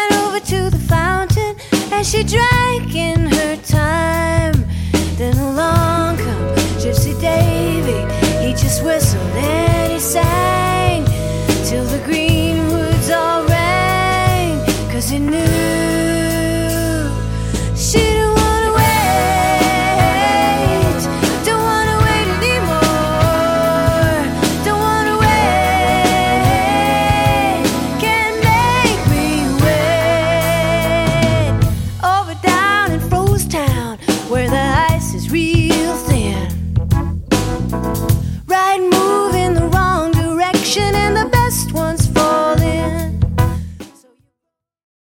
went over to the fountain and she drank in her time. Then along come Gypsy Davy. He just whistled and he sang till the green woods all rang, 'cause he knew